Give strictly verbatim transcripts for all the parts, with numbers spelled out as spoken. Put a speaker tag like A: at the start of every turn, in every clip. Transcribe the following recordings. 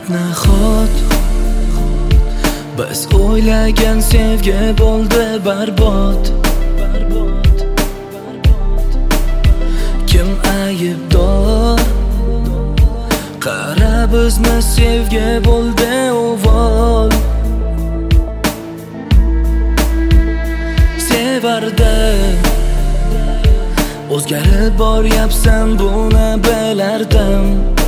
A: nahot biz o'ylagan sevgi bo'ldi barbod. Kim aybdor? Qara bizni sevgi bo'ldi uvol. Sevardim, o'zgarib boryapsan buni bilardim.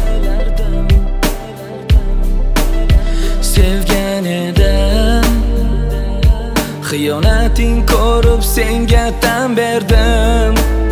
A: Sevgan edim, xiyonating ko'rib senga tan berdim.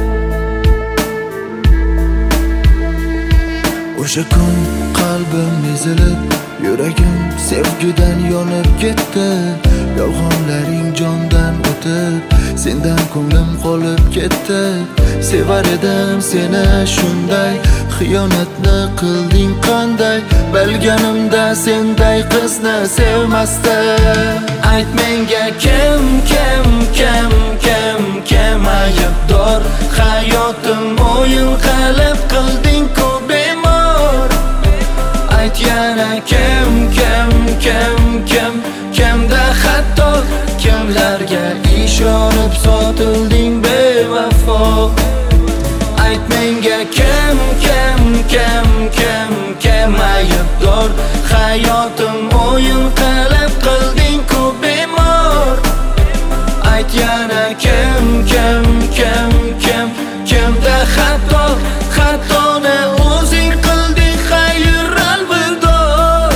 A: O'sha kun qalbim ezilib, yuragim sevgidan yonib ketdi. Yolg'onlaring jondan o'tib, sendan ko'nglim qolib ketdi. Sevar edim seni shunday, xiyonatni qilding qanday? Bilganimda senday qizni sevmasdim. Ayt menga kim, kim, kim, kim, kim aybdor? Hayotim o'yin qilib qilding-ku bemor. Ayt yana kim, kim, kim, kim, kimda xato? Kimlarga ishonib sotilding bevafo? Ayt menga kim, kim, kim, kim, kim aybdor? Hayotim o'yin qilib qilding-ku bemor. Ayt yana kim, kim, kim, kim, kimda xato? Xatoni o'zing qilding, xayr alvido.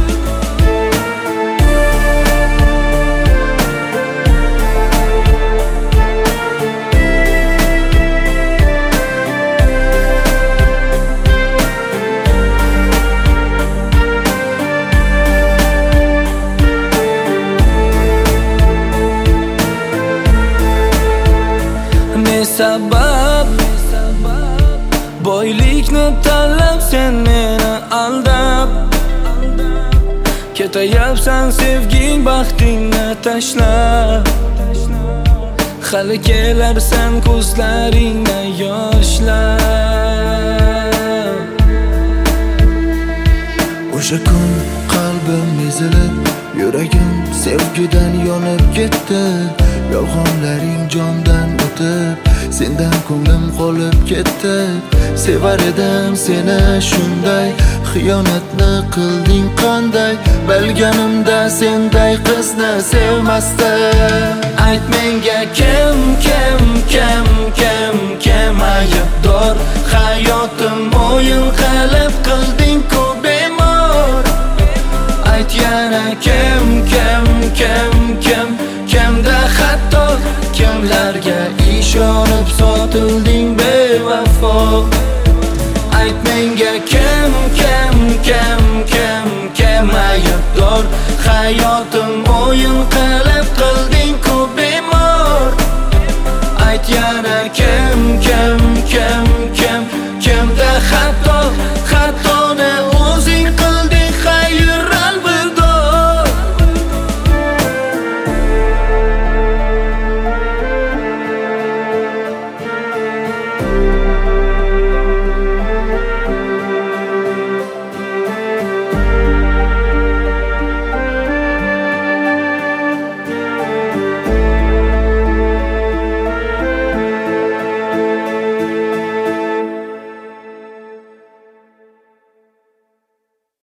A: Ne sabab boylikni tanlab sen meni aldab, ketayapsan sevging baxtingni tashlab. Hali kelarsan ko'zlaringni yoshlab. O'sha kun qalbim ezilib, yuragim sevgidan yonib ketdi. Yolg'onlaring jondan o'tib, sendan ko'nglim qolib ketdi. Sevar edim seni shunday, xiyonatni qilding qanday? Bilganimda senday qizni sevmasdim. Ayt menga kim, kim, kim, kim, kim aybdor? Hayotim o'yin qilib qilding-ku bemor. Ayt yana kim, kim, kim, kim, kimda xato? Kimlarga ishonib sotilding bevafo? Ayt menga kim, kim, kim, kim, kim aybdor? Hayotim o'yin qilib qilding-ku bemor. Ayt yana kim, kim, kim, kim, kimda xato? Xato